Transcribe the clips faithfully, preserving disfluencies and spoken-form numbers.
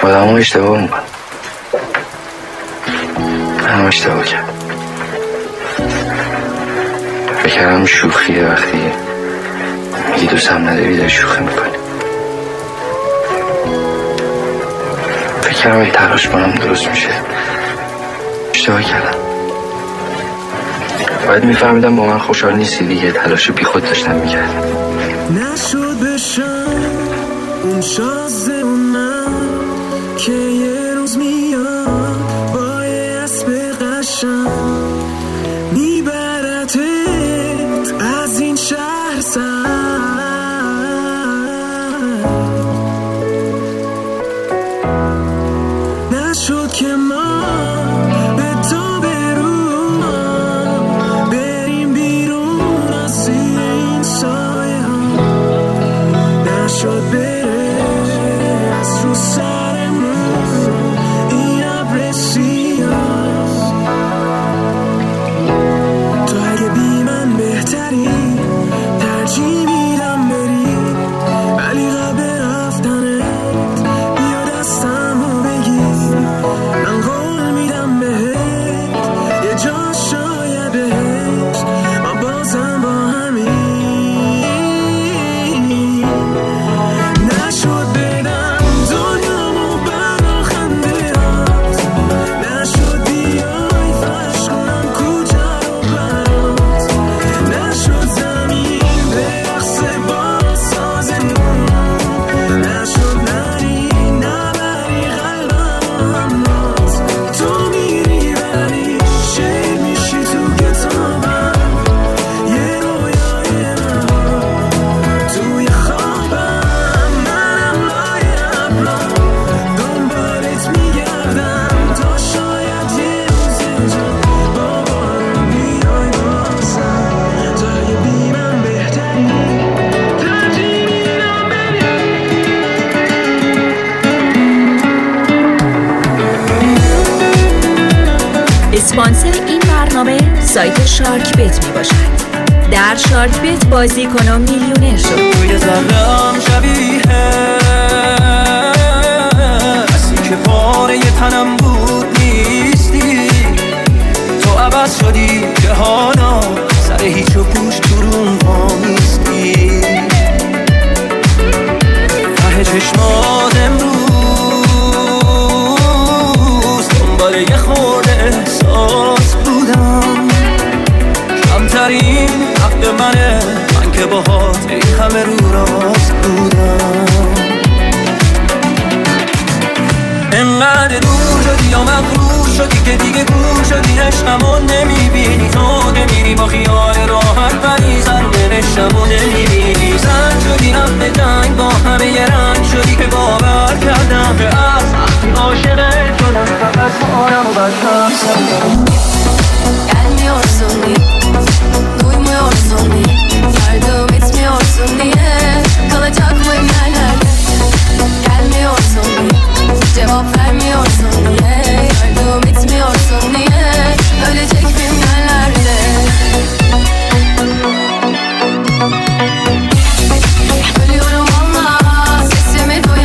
آدم ها اشتباه میکنن. من اشتباه کردم. فکر کردم شوخیه وقتی میگی دوستم نداری داری شوخی میکنی. فکر کردم اگه تلاش کنم درست میشه. اشتباه کردم. باید میفهمیدم با من خوشحال نیستی دیگه. تلاش بی خود داشتم میکردم. نشد بشم اون شازه اونم که یه روز میاد با یه اسب قشنگ میبرتت از این شهر سر. نشد که ما به تو برون بریم بیرون از این سایه ها. نشد بره از رو سرمون این ابر سیاه. تو اگه بی من بهتری ترجیح میدم بری، ولی قبل رفتنت بیا دستمو بگیر. من قول میدم بهت یه جا شاید بهشت ما بازم با همین. نشد بدم دنیامو برا خندهات، نشد بیای فرش کنم کوچه رو برات، نشد زمین برقصه با سازمون، نشد نری نبری قلبم همات. تو میری ولی شعر میشی تو کتابم، یه رویای من توی خوابم. منم لای ابرا دنبالت میگردم تا شاید یه روز اینجا با بارون بیای بازم. تو اگه بی من بهتری ترجیح میدم بری. اسپانسر این برنامه سایت شارک بت می باشد. در شارک بت بازی کن و میلیونر شو. توی ذره‌ام شبیه کسی که پاره تنم بود نیستی. تو عوض شدی که حالا سر هیچ و پوش تو روم نیستی. ته چشمات امروز دنبال یه خورده احساس بودم. کمترین حق منه من که باهات این همه رو راست بودم. انقدر دور شدی یا مغرور شدی که دیگه گور شدی. عشقمو نمیبینی تو نمیری با خیال راحت، ولی سرنوشتمو نمیبینی. زن شدی هم به جنگ با همه یه رنگ شدی که باور کردم که از وقتی عاشقت شدم فقط مارم و بدتر. Gelmiyorsun diye, duymuyorsun diye, yardım etmiyorsun diye, kalacak mıyım yerlerde? Gelmiyorsun diye, cevap vermiyorsun diye, yardım etmiyorsun diye, ölecek miyim yerlerde? Ölüyorum valla, sesimi duy.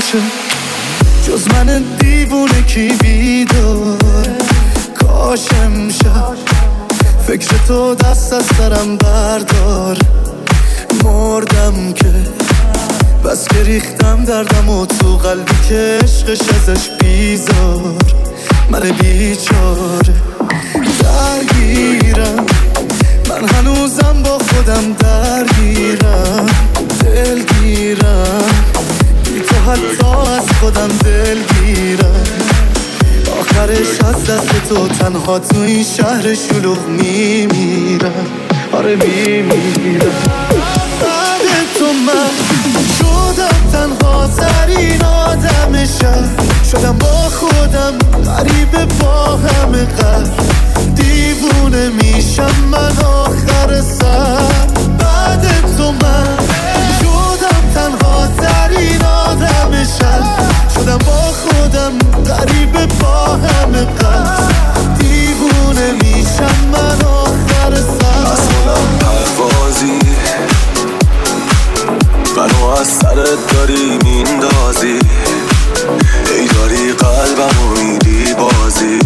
باشه جز من دیوونه کی بیدار. کاش امشب فکر تو دست از سرم بردار. مردم که بس که ریختم دردم و تو قلبی که عشقش ازش بیزار. من بیچاره درگیرم، من هنوزم با خودم درگیرم. دلگیرم بی تو حتی از خودم دلگیرم. آخرش از دست تو تنها تو این شهر شلوغ میمیرم. آره میمیرم. بعد تو من شدم تنها ترین آدم شهر. شدم با خودم غریبه با همه قهر. دیوونه میشم من آخر سر. بعد تو من شدم تنها ترین آدم شهر. شدم با خودم غریبه با همه قهر. دیوونه میشم من آخر سر. از خودم پروازی منو از سرت داری میندازی. ای داری قلبمو میدی بازی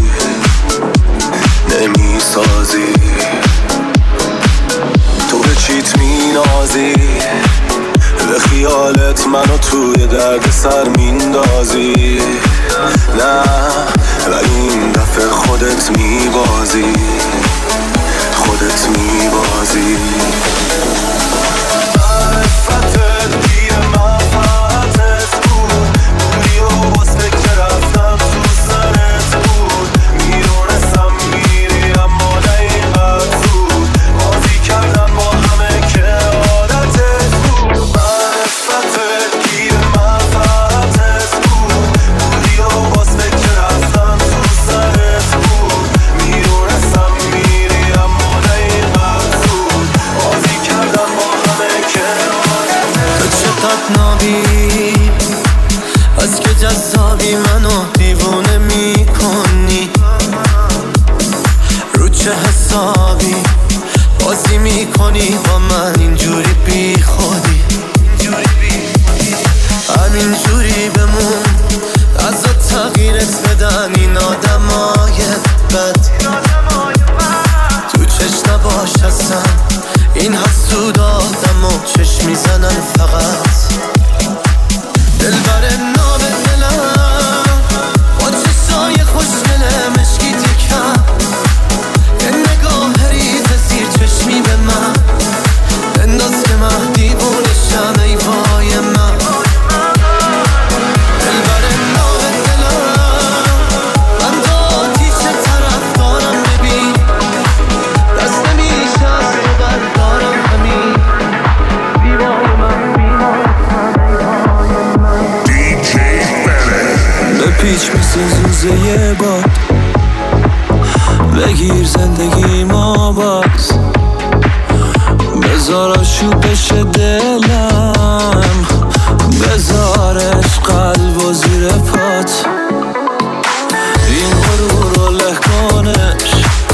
نمیسازی. تو به چیت مینازی، به خیالت منو توی درد سر میندازی. نه ولی این دفعه خودت میبازی، خودت میبازی. معرفتت گیر منفعتت بود. بودی و باز فکر رفتم تو سرت بود. میدونستم میری اما نه اینقدر زود. بازی کردم با همه که عادتت بود. معرفتت گیر منفعتت بود. بودی و باز فکر رفتم تو سرت بود. میدونستم میری اما نه اینقدر زود. بازی کردم با همه که عادتت. تو چقدر نابی از که جذابی منو دیوونه میکنی. رو چه حسابی بازی میکنی با من اینجوری بی خودی. همینجوری بمون از تغییرت بدن این آدمای بد. تو چشم نباش هستن این حسود آدم و چشم میزنن فقط. دل بر ناب دلم با چشای خوشگله مشکی تکم. یه نگاه ریز زیر چشمی به من بنداز که من دیوونشم. ای وای من دل بر ناب دلم من با آتیش طرف دارم. ببین دست نمیشه از تو بردارم. همین دیوای من پیچ مثل زوزه باد بگیر زندگی ما باز. بذار آشوب بشه دلم، بذارش قلب و زیر پات. این غرور رو له کنش،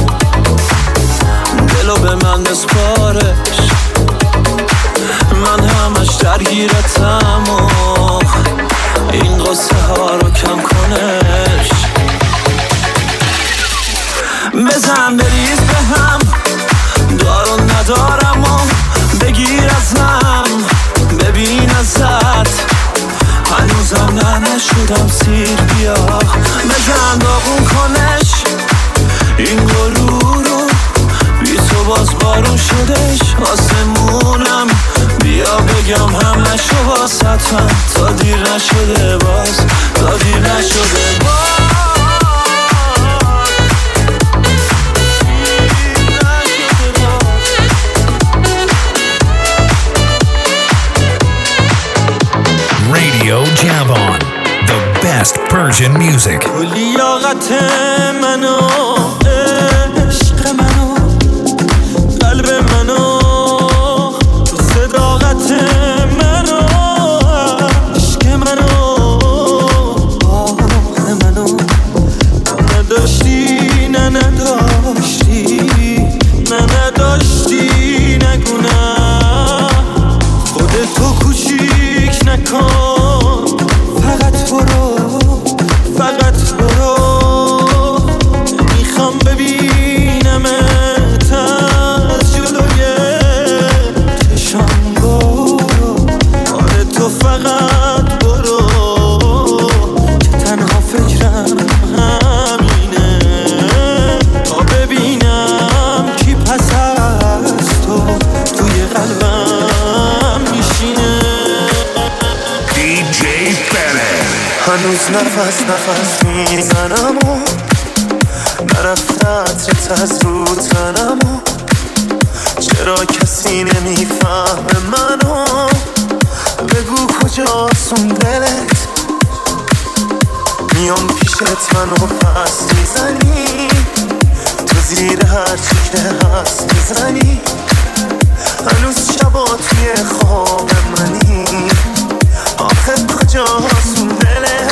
دلو به من بسپارش. من همش درگیرتم و این قصه ها رو کم کنش. بزن بریز به هم دارو ندارم و بگیر ازم. ببین ازت هنوزم نه نشدم سیر. بیا بزن داغون کنش این غرور رو. بی تو باز بارون شدش آسمونم. بیا بگم همه شو واسطم تا دیر نشده باز، تا دیر نشده باز. Radio Javon, the best Persian music. لیاقت منو عشق منو قلب منو صداقت منو عشق منو آه منو. تو نداشتی نه نداشتی نه نداشتی نگونم. خودتو کوچیک نکن فقط فقط برو میخوام ببینمت از جلوی چشام برو آره تو فقط برو که تنها فکرم همینه تا ببینم کی پس از تو توی قلبم میشینه. دی جی بره هنوز نفس نفس میزنم و نرفته عطرت از رو تنم و چرا کسی نمیفهمه منو بگو کجاست اون دلت میام پیشت منو پس میزنی تو زیر هر چی که هست میزنی هنوز شبا توی خواب منی آخه کجاست اون دلت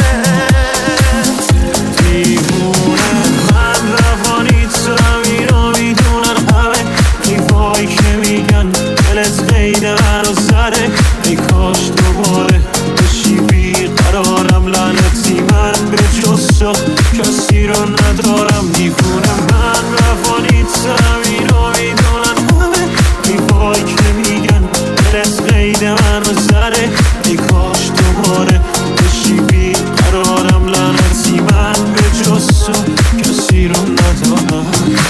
دیوونه من روانیت سرم اینو میدونن همه حیفایی که میگن دلت غیر من و سره ای کاش دوباره بشی بیقرارم لعنتی من به جز تو کسی رو ندارم دیوونه من روانیت سرم اینو میدونن همه حیفایی که میگن دلت غیر من و سره ای کاش دوباره بشی بیقرارم لعنتی من به جز تو کسی رو ندارم.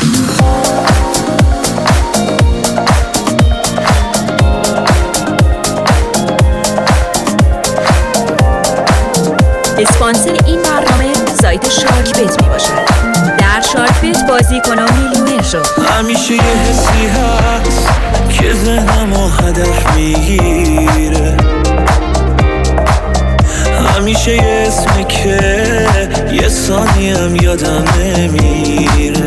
اسپانسر این برنامه سایت شارک بت می باشد. در شارک بت بازی کن و میلیونر شو. همیشه یه حسی هست که ذهنمو هدف میگیره همیشه یه اسمه که یه ثانیم یادم نمیره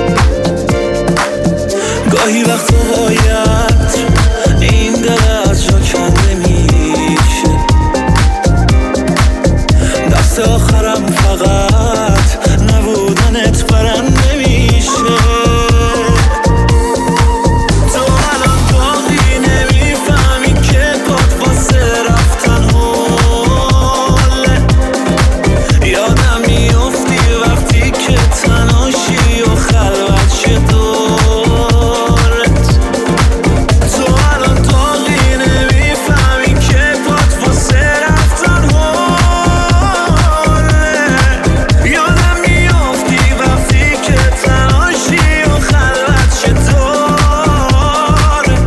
گاهی وقتا باید این دل از جا کنده میشه دست آخرم فقط نبودنت برنده میشه تو الان باقی نمیفهمی که پات واسه رفتن حاله یادم میافتی وقتی که تنهاشی و خلوت شه دورت تو الان باقی نمیفهمی که پات واسه رفتن حاله یادم میافتی وقتی که تنهاشی و خلوت شه دورت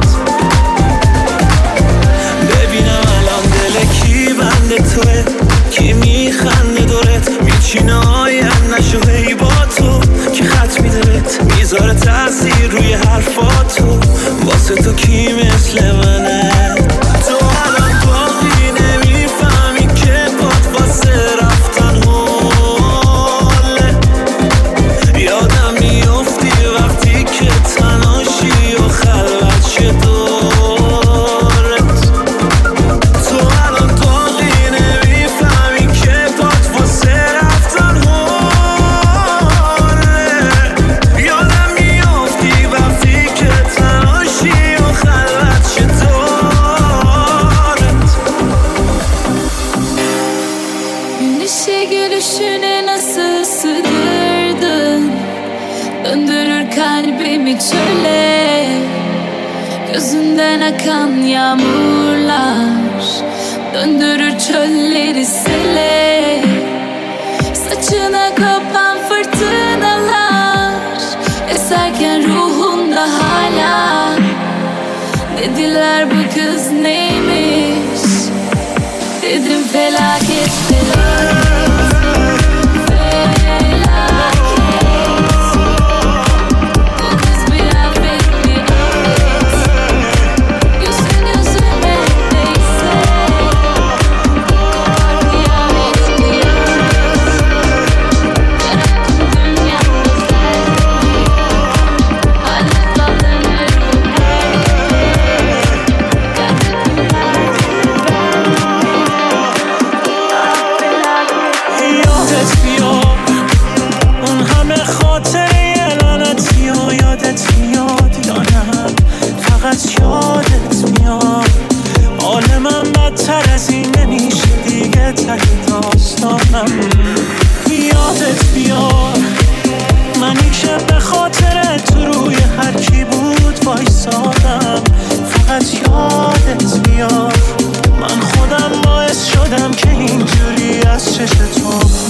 ببینم الان دل کی بنده توه کی میخنده دورت میچینه آینده‌شو هی با تو که خط میدهت میذاره تاثیر روی حرفاتو واسه تو کی مثل منه تو الان باقی نمیفهمی که پات واسه رفتن حاله یادم میافتی وقتی که تنهاشی و خلوت شه دورت تو الان باقی نمیفهمی که پات واسه رفتن حاله یادم میافتی وقتی که تنهاشی و خلوت شه دورت Güneşe gülüşüne nasıl sığdırdın Döndürür kalbimi çöle Gözünden akan yağmurlar Döndürür çölleri sele Saçına kapan fırtınalar Eserken ruhunda hala Dediler bu kız neymiş Dedim felaket felaket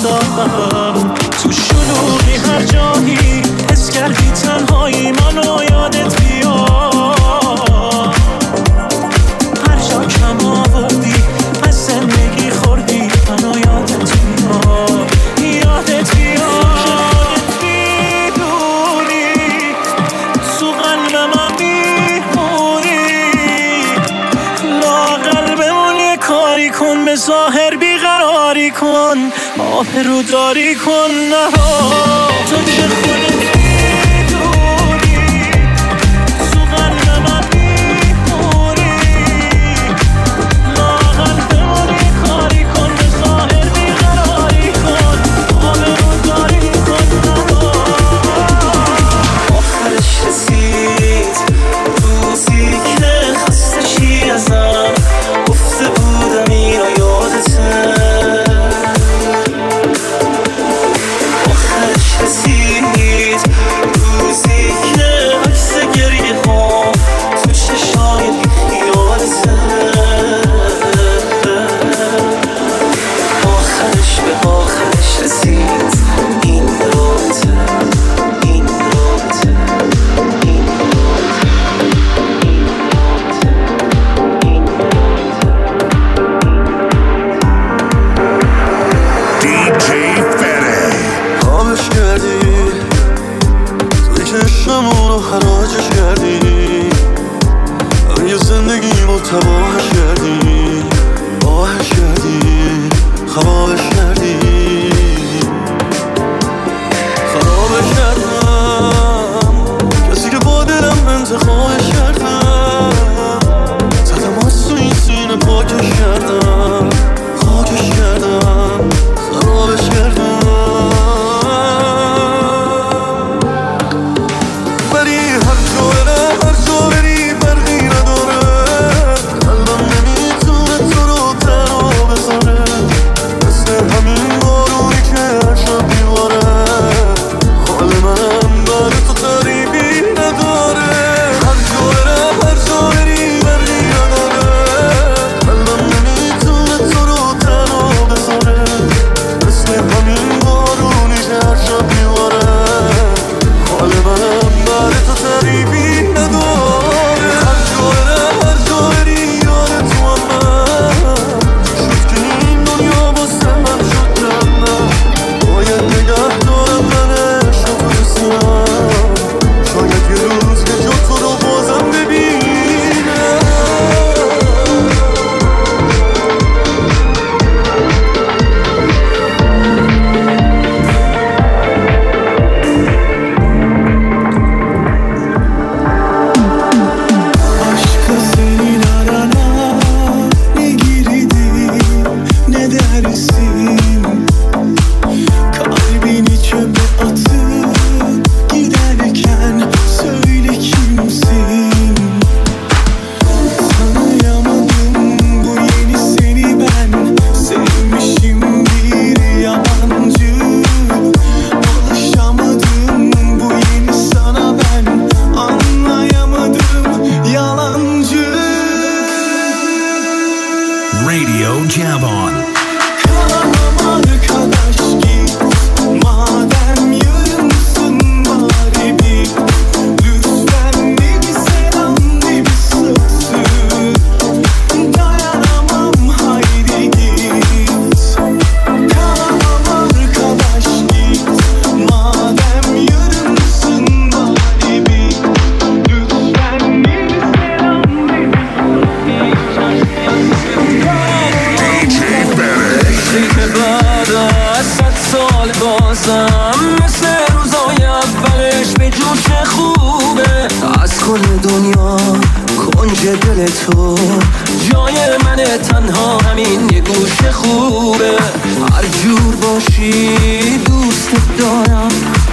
دارم تو شلوغی هر جایی حس کردی تنهایی منو یادت بیاد هر جا کم آوردی از زندگی خوردی منو یادت بیاد یادت بیاد میدونی تو قلب من میمونی لاغر بمون یه کاری کن به ظاهر بیقراری کن آبرو داری کن نه تو که خودت میدونی تو قلب من میمونی لاغر بمون یه کاری کن به ظاهر بیقراری کن آبرو داری کن نه آخرش رسید روزی که خستشی ازم گفته بودم اینو یادته رسید روزی که عکس گریه ها تو چشای بیخیالته آخرش به آخرش رسید این رابطه این رابطه این دی جی Fede آبش کردی توی چشممونو حراجش کردی یه زندگیمو تباهش کردی آهش کردی خرابش کردی خرابش کردم کسی که با دلم انتخابش کردم زدم از تو این سینه پاکش کردم خاکش کردم خرابش کردم تو جای من تنها همین یه گوشه خوبه هر جور باشی دوست دارم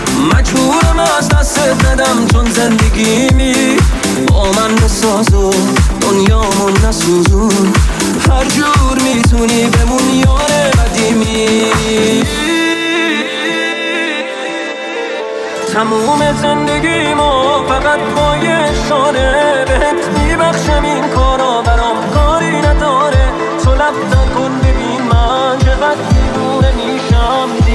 مجبورم از دست بدم چون زندگیمی با من بساز و دنیامو نسوزون هر جور میتونی بمون یار قدیمی تموم زندگیمو فقط با یه اشاره بهت میبخشم این کارا برام کاری نداره تو لب کن ببین من چقدر دیوونه میشم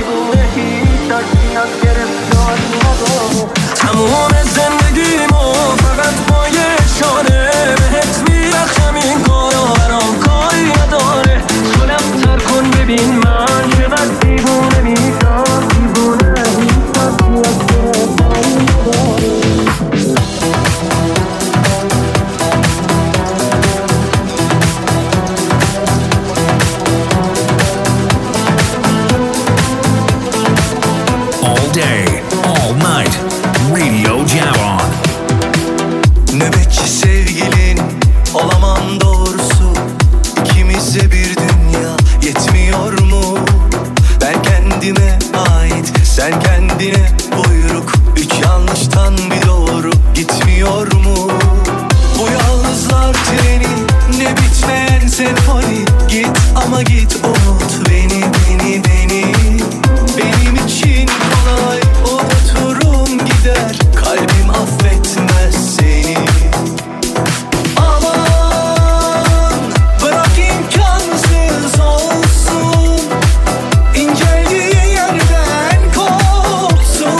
day, all night. Radio Javon. Nöbetçi sevgilin olamam doğrusu. İkimize bir dünya yetmiyor mu? Ben kendime ait, sen kendine buyruk. Üç yanlıştan bir doğru gitmiyor mu? Bu yalnızlar treni, ne bitmeyen senfoni. Git ama git, unut beni, beni, beni. Benim için kolay unuturum gider. Kalbim affetmez seni. Aman bırak imkansız olsun. İnceldiği yerden kopsun.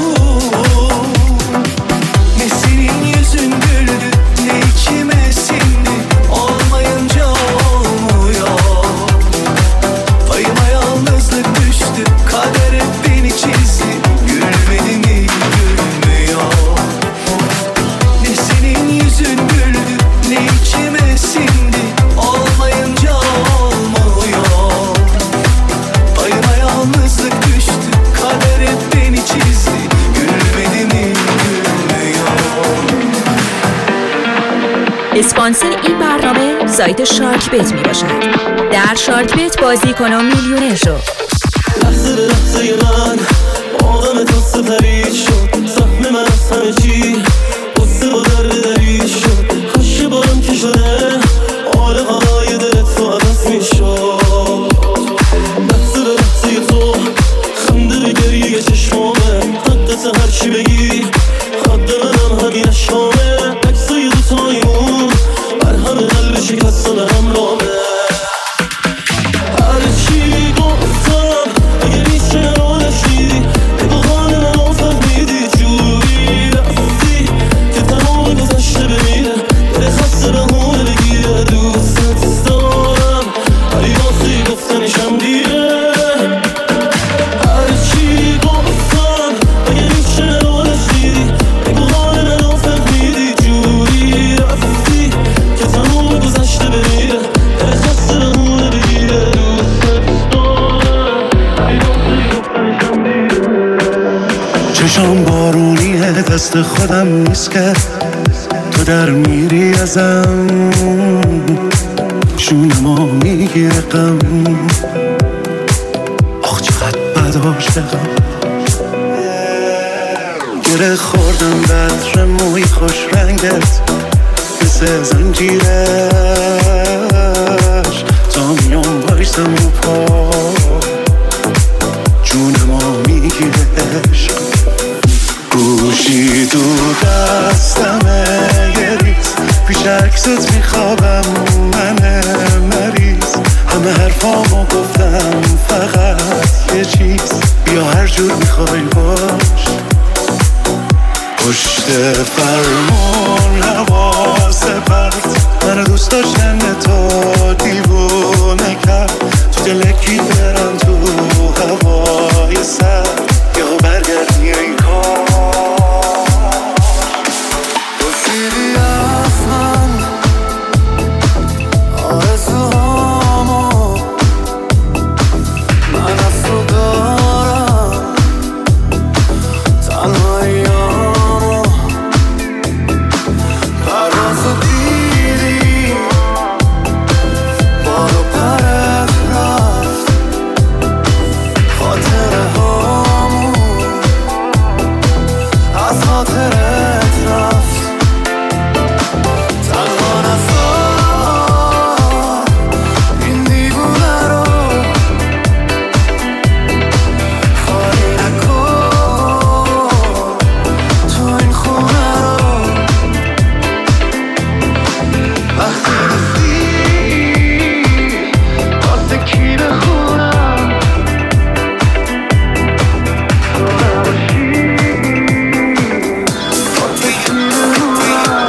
Ne senin yüzün güldü, ne içime sindi. Olmayınca olmuyor. Payıma yalnızlık düştü, kader hep beni çizdi. Gülmedi mi gülmüyor. Ne senin yüzün güldü, ne içime sindi. Olmayınca olmuyor. Payıma yalnızlık düştü, kader hep beni çizdi. Gülmedi mi gülmüyor. اسپانسر این برنامه سایت شارک بت می باشد. در شارک بت بازی کن و میلیونر شو. لحظه به لحظه من آدم تاسه پرید شد. سهم من از همه چی قصه با درد درید شد. کاش بارم که شده حال هوای دلت تو عوض می شد. لحظه به لحظه تو خنده به گریه چشمامه. حقت هرچی بگی حد منم همین اشکامه. عکسای دوتایمون بر همه قلب شکستن همراهه. هرچی گفتم اگه میشه رانشی بگو خانه من فهمیدی جوری رفتی که تمام گذشته بمیره. دل خسته بهونه بگیره. دوست دارم ولی واسه گفتنشم دیره. هرچی گفتم اگه میشه رانشی بگو خانه من فهمیدی جوری رفتی که تمام گذشته بمیره. دل خسته بهونه بگیره. چشام بارونیه، دست خودم نیست که تو در میری ازم. شونمو میگیره غم. آخ چقدر بد عاشقم. گره خوردم بطر موی خوش رنگت مثل زنجیرش. تا میام بایستم رو پا جونمو میگیره عشق. گوشی تو دستمه یه ریز پیش عکست میخوابم من مریض. همه حرفامو گفتم فقط یه چیز بیا هر جور میخوای باش. پشت فرمون حواس پرت من دوست داشتن تو دیوونه کرد. تو دلکی برم تو هوای سر یا برگردی این کار. بسیدی از من آرزوهامو من از تو دارم. تنهاییامو پروازو دیدی بارو پرت رفت. خاطره هامو از خاطرت رفت. تنها نذار این دیوونه رو خالی نکن. تو این خونه رو وقتی رسی واسه کی بخونم. تو نباشی واسه کی بخونم.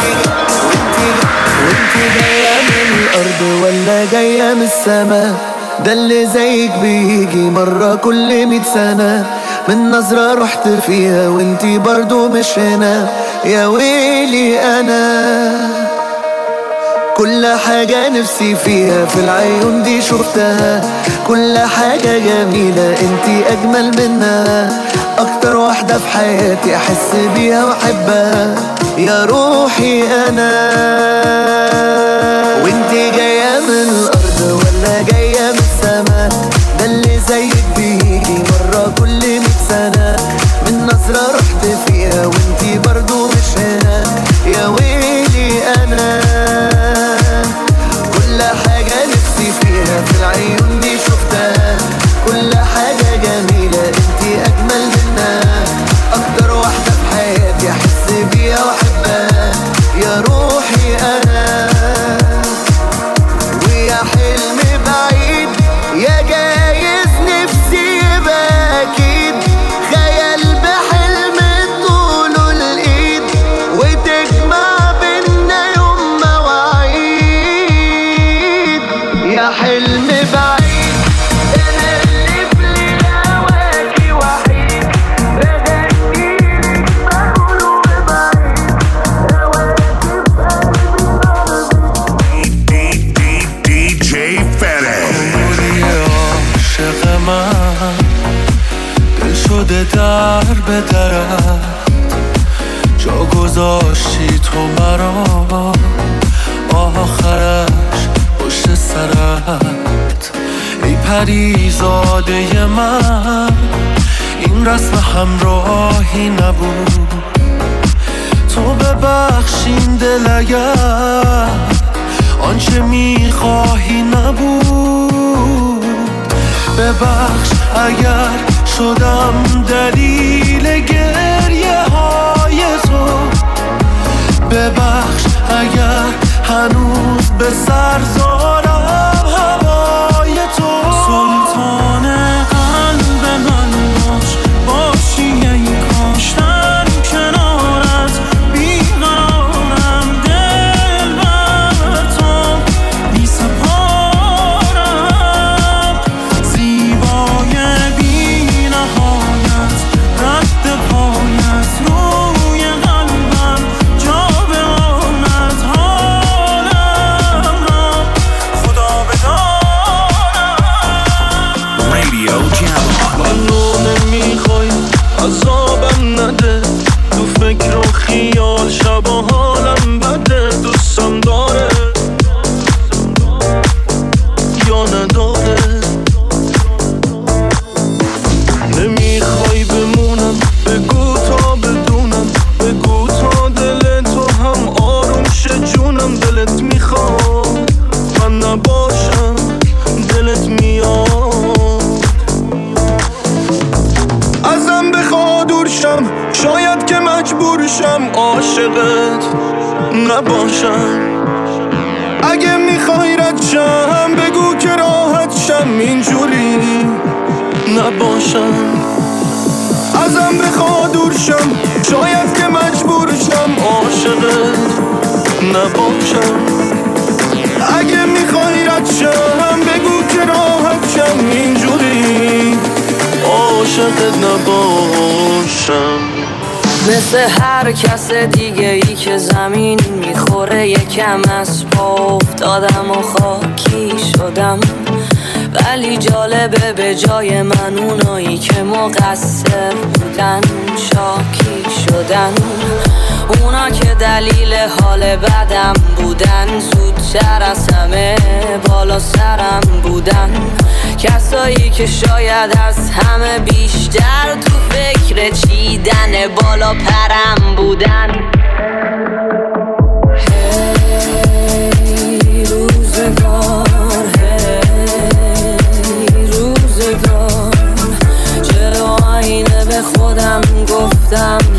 وانت جاية من الأرض ولا جاية من السما؟ ده اللي زيك بيجي مرة كل مية سنة. من نظرة رحت فيها وانتي برضو مش هنا. يا ويلي أنا كل حاجة نفسي فيها في العيون دي شفتها. كل حاجة جميلة انتي أجمل منها. اكتر واحدة في حياتي احس بيها واحبها يا روحي انا. وانتي جاية من الارض ولا جاية من السما؟ ده اللي زيك بيجي مرة كل مية سنة. من نظرة رحت فيها وانتي برضو مش هنا يا ويلي انا. كل حاجة نفسي فيها في العيون دي شفتها، كل حاجة جميلة انتي اجمل منها. اكتر واحدة في حياتي احس بيها واحبها يا روحي انا. ويا حلم بعيد يا جايز نفسي يبقى اكيد، خيال بحلم طوله الايد وتجمع بينا يوم مواعيد. يا حلم بعيد انا اللي في ليلة وحيد، بغنيلك بقوله بعيد هواكب قلبي دی جی فرش. بودی عاشق من دل شده در به درت، جا گذاشتی تو مرا آخرش پشت سرت. ای پریزاده من این رسم همراهی نبود، تو ببخشین دل اگر آنچه میخواهی نبود. ببخش اگر شدم دلیل گریه های تو، ببخش اگر هنوز به سر زارم هوای تو. سلطان قلب من باش، باشی ای کاش در کنارت بیقرارم. دل بر تو بی سپارم، زیبای بی نهایت رد پایت روی قلبم جا بماند. حالم را خدا بدانم. Radio Jabon. منو نمیخوای عذابم نده، تو فکر و خیال شب و حالم بده. دوستم داره یا نداره، نمیخوای بمونم بگو تا بدونم، بگو تا دل تو هم آروم شه جونم. دلت میخواد من نباشم، دلت میاد ازم بخواد دور شم، شاید که مجبور شم عاشقت نباشم. اگه میخوای رد شم بگو که راحت شم، اینجوری نباشم. ازم بخواد دور شم، شاید که مجبور شم عاشقت نباشم. اگه میخوای رد شم بگو که راحت شم، اینجوری عاشقت نباشم. مثل هر کس دیگه ای که زمین میخوره یکم از پا افتادم و خاکی شدم. ولی جالبه به جای من اونایی که مقصر بودن شاکی شدن. اونا که دلیل حال بدم بودن زودتر از همه بالا سرم بودن. کسایی که شاید از همه بیشتر تو فکر چیدن بالا پرم بودن. هی روزگار، هی روزگار، چرا آینه به خودم گفتم